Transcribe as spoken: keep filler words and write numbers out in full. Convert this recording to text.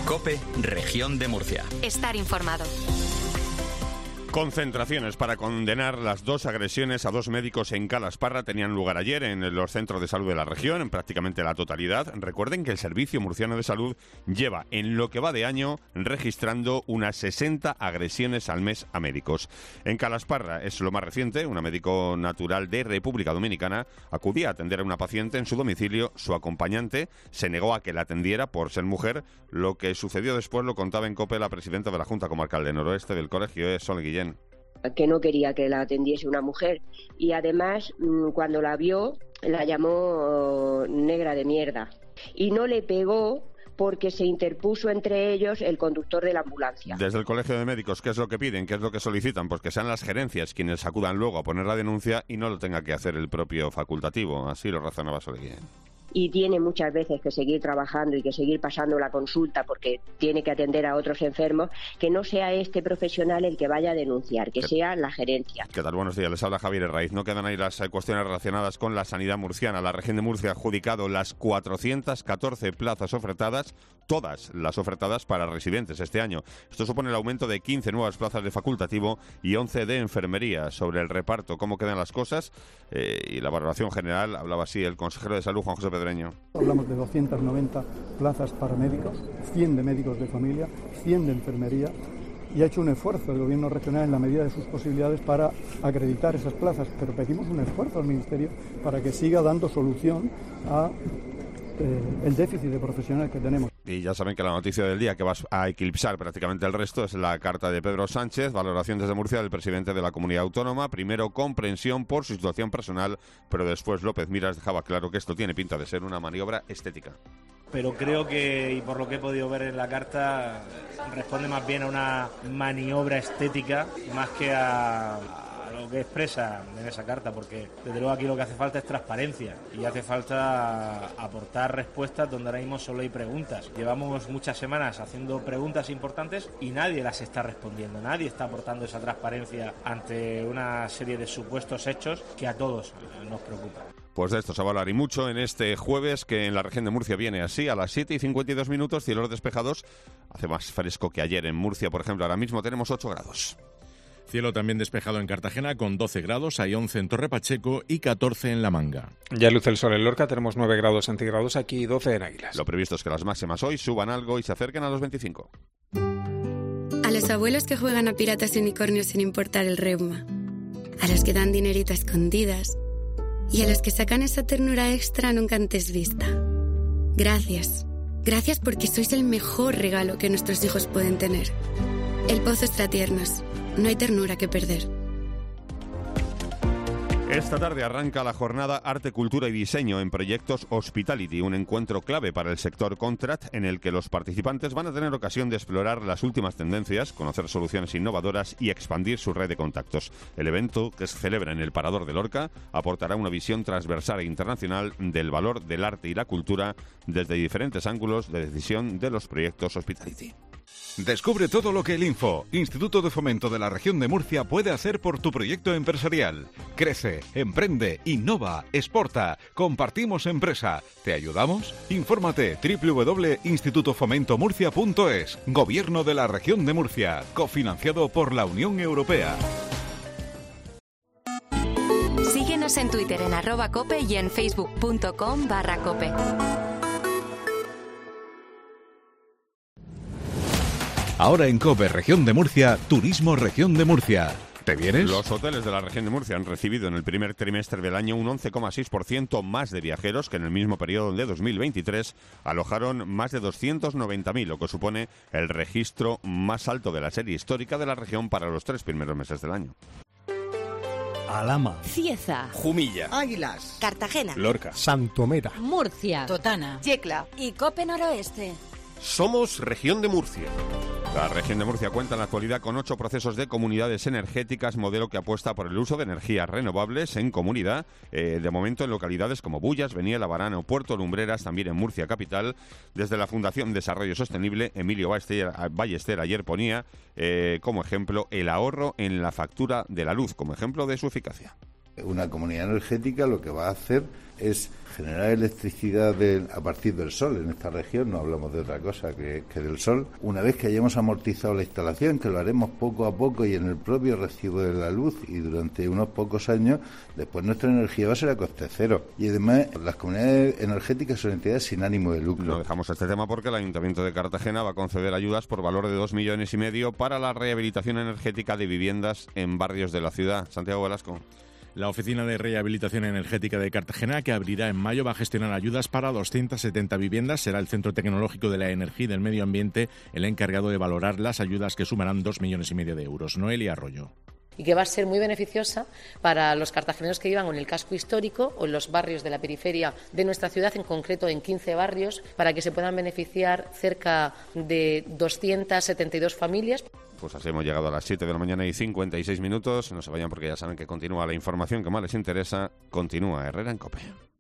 COPE, Región de Murcia. Estar informado. Concentraciones para condenar las dos agresiones a dos médicos en Calasparra tenían lugar ayer en los centros de salud de la región, en prácticamente la totalidad. Recuerden que el Servicio Murciano de Salud lleva, en lo que va de año, registrando unas sesenta agresiones al mes a médicos. En Calasparra es lo más reciente. Una médico natural de República Dominicana acudía a atender a una paciente en su domicilio. Su acompañante se negó a que la atendiera por ser mujer. Lo que sucedió después lo contaba en COPE la presidenta de la Junta Comarcal de Noroeste del Colegio, Sol Guillén. Que no quería que la atendiese una mujer, y además cuando la vio la llamó negra de mierda y no le pegó porque se interpuso entre ellos el conductor de la ambulancia. Desde el Colegio de Médicos, ¿qué es lo que piden? ¿Qué es lo que solicitan? Pues que sean las gerencias quienes acudan luego a poner la denuncia y no lo tenga que hacer el propio facultativo. Así lo razonaba Sol Guillén. Y tiene muchas veces que seguir trabajando y que seguir pasando la consulta porque tiene que atender a otros enfermos, que no sea este profesional el que vaya a denunciar, que sea la gerencia. ¿Qué tal? Buenos días, les habla Javier Herraiz. No quedan ahí las cuestiones relacionadas con la sanidad murciana. La región de Murcia ha adjudicado las cuatrocientas catorce plazas ofertadas, todas las ofertadas para residentes este año. Esto supone el aumento de quince nuevas plazas de facultativo y once de enfermería. Sobre el reparto, cómo quedan las cosas eh, y la valoración general, hablaba así el consejero de Salud, Juan José Pedreño. Hablamos de doscientas noventa plazas para médicos, cien de médicos de familia, cien de enfermería, y ha hecho un esfuerzo el gobierno regional en la medida de sus posibilidades para acreditar esas plazas, pero pedimos un esfuerzo al Ministerio para que siga dando solución a eh, el déficit de profesionales que tenemos. Y ya saben que la noticia del día que va a eclipsar prácticamente el resto es la carta de Pedro Sánchez, valoración desde Murcia del presidente de la comunidad autónoma. Primero, comprensión por su situación personal, pero después López Miras dejaba claro que esto tiene pinta de ser una maniobra estética. Pero creo que, y por lo que he podido ver en la carta, responde más bien a una maniobra estética más que a... lo que expresa en esa carta, porque desde luego aquí lo que hace falta es transparencia y hace falta aportar respuestas donde ahora mismo solo hay preguntas. Llevamos muchas semanas haciendo preguntas importantes y nadie las está respondiendo, nadie está aportando esa transparencia ante una serie de supuestos hechos que a todos nos preocupan. Pues de esto se va a hablar y mucho en este jueves, que en la región de Murcia viene así, a las siete y cincuenta y dos minutos, cielos despejados. Hace más fresco que ayer en Murcia, por ejemplo, ahora mismo tenemos ocho grados. Cielo también despejado en Cartagena con doce grados, hay once en Torre Pacheco y catorce en La Manga. Ya luce el sol en Lorca, tenemos nueve grados centígrados aquí y doce en Águilas. Lo previsto es que las máximas hoy suban algo y se acerquen a los veinticinco. A los abuelos que juegan a piratas y unicornios sin importar el reuma, a los que dan dinerito a escondidas y a los que sacan esa ternura extra nunca antes vista. Gracias. Gracias porque sois el mejor regalo que nuestros hijos pueden tener. El Pozo Extratiernos. No hay ternura que perder. Esta tarde arranca la jornada Arte, Cultura y Diseño en Proyectos Hospitality, un encuentro clave para el sector contract en el que los participantes van a tener ocasión de explorar las últimas tendencias, conocer soluciones innovadoras y expandir su red de contactos. El evento, que se celebra en el Parador de Lorca, aportará una visión transversal e internacional del valor del arte y la cultura desde diferentes ángulos de decisión de los proyectos Hospitality. Descubre todo lo que el Info, Instituto de Fomento de la Región de Murcia, puede hacer por tu proyecto empresarial. Crece, emprende, innova, exporta, compartimos empresa. ¿Te ayudamos? Infórmate doble u doble u doble u punto instituto fomento murcia punto es. Gobierno de la Región de Murcia, cofinanciado por la Unión Europea. Síguenos en Twitter en arroba cope y en facebook punto com barra cope. Ahora en COPE Región de Murcia, Turismo Región de Murcia. ¿Te vienes? Los hoteles de la región de Murcia han recibido en el primer trimestre del año un once coma seis por ciento más de viajeros que en el mismo periodo de dos mil veintitrés. Alojaron más de doscientos noventa mil, lo que supone el registro más alto de la serie histórica de la región para los tres primeros meses del año. Alhama, Cieza, Jumilla, Águilas, Cartagena, Lorca, Santomera, Murcia, Totana, Yecla y Cope Noroeste. Somos Región de Murcia. La región de Murcia cuenta en la actualidad con ocho procesos de comunidades energéticas, modelo que apuesta por el uso de energías renovables en comunidad, eh, de momento en localidades como Bullas, Beniel, Abarán o Puerto Lumbreras, también en Murcia capital. Desde la Fundación Desarrollo Sostenible, Emilio Ballester, Ballester ayer ponía eh, como ejemplo el ahorro en la factura de la luz, como ejemplo de su eficacia. Una comunidad energética lo que va a hacer es generar electricidad de, a partir del sol. En esta región no hablamos de otra cosa que, que del sol. Una vez que hayamos amortizado la instalación, que lo haremos poco a poco y en el propio recibo de la luz y durante unos pocos años, después nuestra energía va a ser a coste cero. Y además las comunidades energéticas son entidades sin ánimo de lucro. No dejamos este tema porque el Ayuntamiento de Cartagena va a conceder ayudas por valor de dos millones y medio para la rehabilitación energética de viviendas en barrios de la ciudad. Santiago Velasco. La Oficina de Rehabilitación Energética de Cartagena, que abrirá en mayo, va a gestionar ayudas para doscientas setenta viviendas. Será el Centro Tecnológico de la Energía y del Medio Ambiente el encargado de valorar las ayudas, que sumarán dos millones y medio de euros. Noelia Arroyo. Y que va a ser muy beneficiosa para los cartageneros que vivan en el casco histórico o en los barrios de la periferia de nuestra ciudad, en concreto en quince barrios, para que se puedan beneficiar cerca de doscientas setenta y dos familias. Pues así hemos llegado a las siete de la mañana y cincuenta y seis minutos. No se vayan porque ya saben que continúa la información que más les interesa. Continúa Herrera en COPE.